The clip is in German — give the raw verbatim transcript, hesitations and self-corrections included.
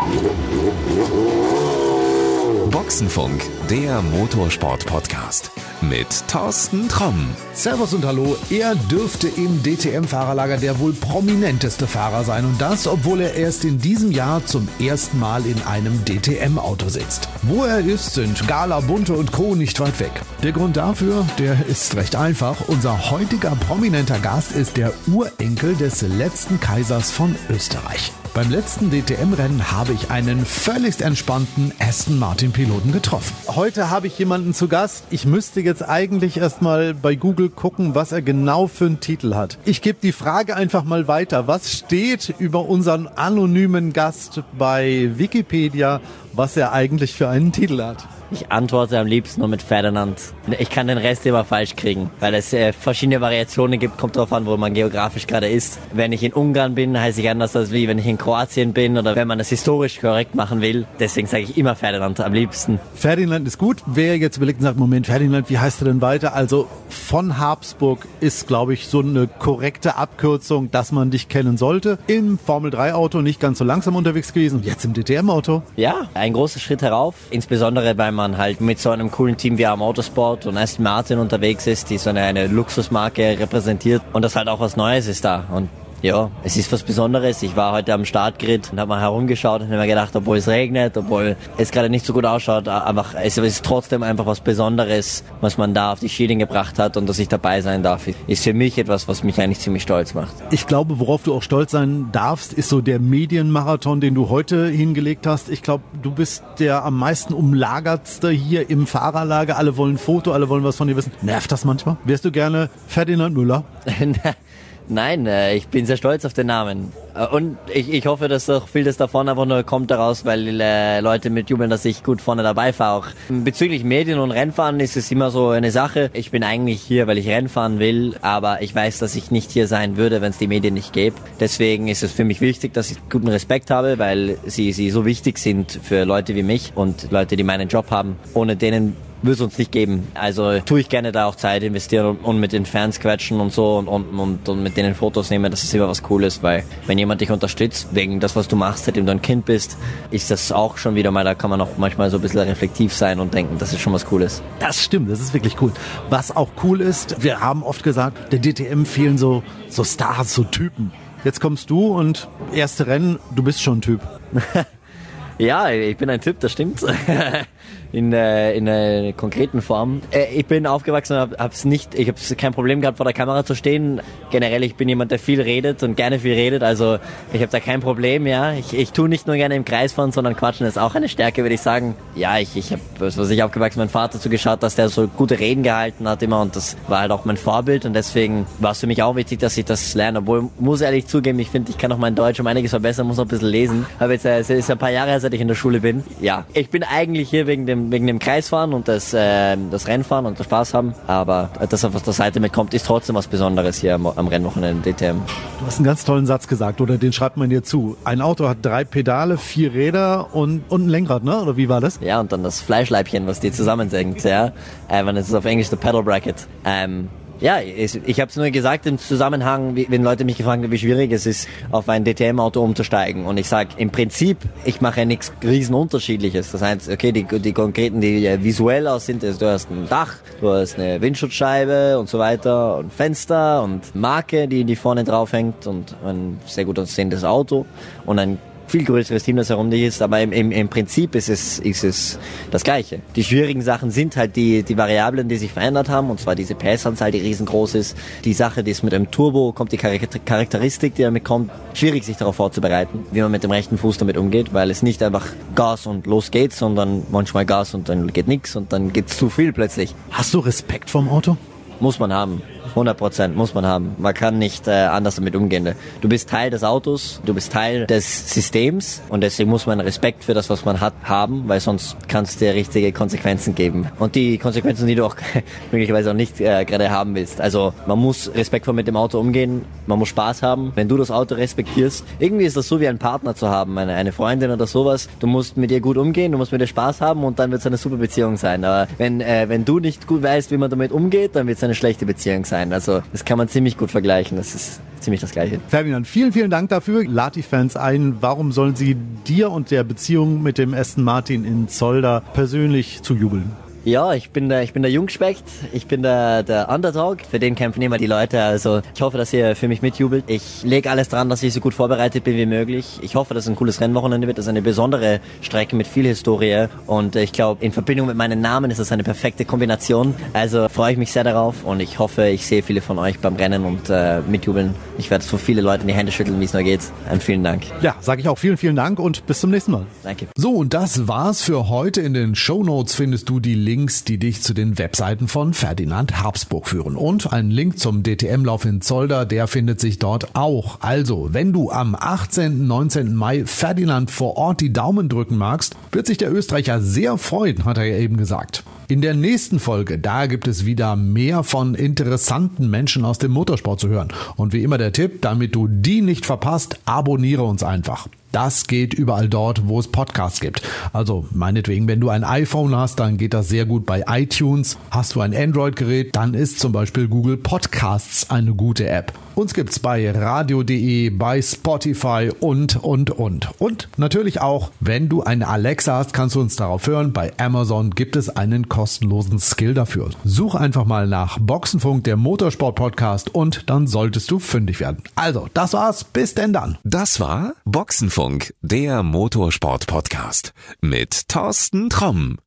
Boxenfunk, der Motorsport-Podcast mit Thorsten Tromm. Servus und hallo. Er dürfte im D T M-Fahrerlager der wohl prominenteste Fahrer sein. Und das, obwohl er erst in diesem Jahr zum ersten Mal in einem D T M-Auto sitzt. Wo er ist, sind Gala, Bunte und Co. nicht weit weg. Der Grund dafür, der ist recht einfach. Unser heutiger prominenter Gast ist der Urenkel des letzten Kaisers von Österreich. Beim letzten D T M-Rennen habe ich einen völlig entspannten Aston Martin-Piloten getroffen. Heute habe ich jemanden zu Gast. Ich müsste jetzt eigentlich erstmal bei Google gucken, was er genau für einen Titel hat. Ich gebe die Frage einfach mal weiter. Was steht über unseren anonymen Gast bei Wikipedia, was er eigentlich für einen Titel hat? Ich antworte am liebsten nur mit Ferdinand. Ich kann den Rest immer falsch kriegen, weil es äh, verschiedene Variationen gibt, kommt darauf an, wo man geografisch gerade ist. Wenn ich in Ungarn bin, heiße ich anders als wie wenn ich in Kroatien bin oder wenn man es historisch korrekt machen will. Deswegen sage ich immer Ferdinand am liebsten. Ferdinand ist gut. Wer jetzt überlegt und sagt, Moment, Ferdinand, wie heißt du denn weiter? Also von Habsburg ist, glaube ich, so eine korrekte Abkürzung, dass man dich kennen sollte. Im Formel drei Auto nicht ganz so langsam unterwegs gewesen und jetzt im D T M-Auto. Ja, ein großer Schritt herauf, insbesondere beim man halt mit so einem coolen Team wie A Motorsport und Aston Martin unterwegs ist, die so eine, eine Luxusmarke repräsentiert und das halt auch was Neues ist da. Und ja, es ist was Besonderes. Ich war heute am Startgrid und habe mal herumgeschaut und habe mir gedacht, obwohl es regnet, obwohl es gerade nicht so gut ausschaut, aber es ist trotzdem einfach was Besonderes, was man da auf die Schienen gebracht hat und dass ich dabei sein darf, ist für mich etwas, was mich eigentlich ziemlich stolz macht. Ich glaube, worauf du auch stolz sein darfst, ist so der Medienmarathon, den du heute hingelegt hast. Ich glaube, du bist der am meisten umlagertste hier im Fahrerlager. Alle wollen ein Foto, alle wollen was von dir wissen. Nervt das manchmal? Wärst du gerne Ferdinand Müller? Nein, äh, ich bin sehr stolz auf den Namen. Äh, und ich, ich hoffe, dass auch vieles davon einfach nur kommt daraus, weil äh, Leute mitjubeln, dass ich gut vorne dabei fahre. Auch bezüglich Medien und Rennfahren ist es immer so eine Sache. Ich bin eigentlich hier, weil ich Rennfahren will, aber ich weiß, dass ich nicht hier sein würde, wenn es die Medien nicht gäbe. Deswegen ist es für mich wichtig, dass ich guten Respekt habe, weil sie, sie so wichtig sind für Leute wie mich und Leute, die meinen Job haben. Ohne denen würde es uns nicht geben. Also tue ich gerne da auch Zeit investieren und, und mit den Fans quatschen und so und, und, und, und mit denen Fotos nehmen. Das ist immer was Cooles, weil wenn jemand dich unterstützt, wegen das, was du machst, seitdem du ein Kind bist, ist das auch schon wieder mal, da kann man auch manchmal so ein bisschen reflektiv sein und denken, das ist schon was Cooles. Das stimmt, das ist wirklich cool. Was auch cool ist, wir haben oft gesagt, der D T M fehlen so, so Stars, so Typen. Jetzt kommst du und erste Rennen, du bist schon ein Typ. Ja, ich bin ein Typ, das stimmt. In, äh, in einer konkreten Form. Äh, ich bin aufgewachsen und hab, hab's nicht, ich habe kein Problem gehabt, vor der Kamera zu stehen. Generell, ich bin jemand, der viel redet und gerne viel redet, also ich habe da kein Problem, ja. Ich, ich tue nicht nur gerne im Kreis fahren, sondern quatschen ist auch eine Stärke, würde ich sagen. Ja, ich, ich habe, was ich aufgewachsen, mein Vater zugeschaut, dass der so gute Reden gehalten hat immer und das war halt auch mein Vorbild und deswegen war es für mich auch wichtig, dass ich das lerne. Obwohl, muss ehrlich zugeben, ich finde, ich kann auch mein Deutsch um einiges verbessern, muss noch ein bisschen lesen. Aber jetzt, äh, es ist ein paar Jahre her, seit ich in der Schule bin. Ja, ich bin eigentlich hier wegen dem wegen dem Kreisfahren und das, äh, das Rennfahren und das Spaß haben, aber das, was auf der Seite mitkommt, ist trotzdem was Besonderes hier am, am Rennwochenende D T M. Du hast einen ganz tollen Satz gesagt, oder den schreibt man dir zu. Ein Auto hat drei Pedale, vier Räder und, und ein Lenkrad, ne? Oder wie war das? Ja, und dann das Fleischleibchen, was die zusammensenkt, ja. Äh, das ist auf Englisch the pedal bracket. Ähm, Ja, ich, ich habe es nur gesagt im Zusammenhang, wie, wenn Leute mich gefragt haben, wie schwierig es ist, auf ein D T M-Auto umzusteigen. Und ich sage, im Prinzip, ich mache ja nichts riesen Unterschiedliches. Das heißt, okay, die, die konkreten, die ja visuell aus sind, also du hast ein Dach, du hast eine Windschutzscheibe und so weiter und Fenster und Marke, die, die vorne drauf hängt und ein sehr gut aussehendes Auto und ein viel größeres Team, das herum dich ist, aber im, im, im Prinzip ist es, ist es das Gleiche. Die schwierigen Sachen sind halt die, die Variablen, die sich verändert haben, und zwar diese P S-Anzahl, die riesengroß ist, die Sache, die ist mit einem Turbo, kommt die Charakteristik, die damit kommt, schwierig sich darauf vorzubereiten, wie man mit dem rechten Fuß damit umgeht, weil es nicht einfach Gas und los geht's, sondern manchmal Gas und dann geht nichts und dann geht's zu viel plötzlich. Hast du Respekt vorm Auto? Muss man haben. hundert Prozent muss man haben. Man kann nicht äh, anders damit umgehen. Du bist Teil des Autos, du bist Teil des Systems und deswegen muss man Respekt für das, was man hat, haben, weil sonst kann es dir richtige Konsequenzen geben. Und die Konsequenzen, die du auch möglicherweise auch nicht äh, gerade haben willst. Also man muss respektvoll mit dem Auto umgehen, man muss Spaß haben. Wenn du das Auto respektierst, irgendwie ist das so wie ein Partner zu haben, eine, eine Freundin oder sowas. Du musst mit ihr gut umgehen, du musst mit ihr Spaß haben und dann wird es eine super Beziehung sein. Aber wenn, äh, wenn du nicht gut weißt, wie man damit umgeht, dann wird es eine schlechte Beziehung sein. sein. Also das kann man ziemlich gut vergleichen. Das ist ziemlich das Gleiche. Ferdinand, vielen, vielen Dank dafür. Lad die Fans ein. Warum sollen sie dir und der Beziehung mit dem Aston Martin in Zolder persönlich zujubeln? Ja, ich bin der, ich bin der Jungspecht, ich bin der, der Underdog, für den kämpfen immer die Leute, also ich hoffe, dass ihr für mich mitjubelt. Ich lege alles dran, dass ich so gut vorbereitet bin wie möglich. Ich hoffe, dass es ein cooles Rennwochenende wird, das ist eine besondere Strecke mit viel Historie und ich glaube, in Verbindung mit meinem Namen ist das eine perfekte Kombination. Also freue ich mich sehr darauf und ich hoffe, ich sehe viele von euch beim Rennen und äh, mitjubeln. Ich werde so viele Leute in die Hände schütteln, wie es nur geht. Und vielen Dank. Ja, sage ich auch vielen, vielen Dank und bis zum nächsten Mal. Danke. So, und das war's für heute. In den Shownotes findest du die Links, die dich zu den Webseiten von Ferdinand Habsburg führen. Und ein Link zum D T M-Lauf in Zolder, der findet sich dort auch. Also, wenn du am achtzehnten und neunzehnten Mai Ferdinand vor Ort die Daumen drücken magst, wird sich der Österreicher sehr freuen, hat er ja eben gesagt. In der nächsten Folge, da gibt es wieder mehr von interessanten Menschen aus dem Motorsport zu hören. Und wie immer der Tipp, damit du die nicht verpasst, abonniere uns einfach. Das geht überall dort, wo es Podcasts gibt. Also meinetwegen, wenn du ein iPhone hast, dann geht das sehr gut bei iTunes. Hast du ein Android-Gerät, dann ist zum Beispiel Google Podcasts eine gute App. Uns gibt's bei radio punkt de, bei Spotify und, und, und. Und natürlich auch, wenn du eine Alexa hast, kannst du uns darauf hören. Bei Amazon gibt es einen kostenlosen Skill dafür. Such einfach mal nach Boxenfunk, der Motorsport-Podcast, und dann solltest du fündig werden. Also, das war's. Bis denn dann. Das war Boxenfunk, der Motorsport-Podcast mit Thorsten Tromm.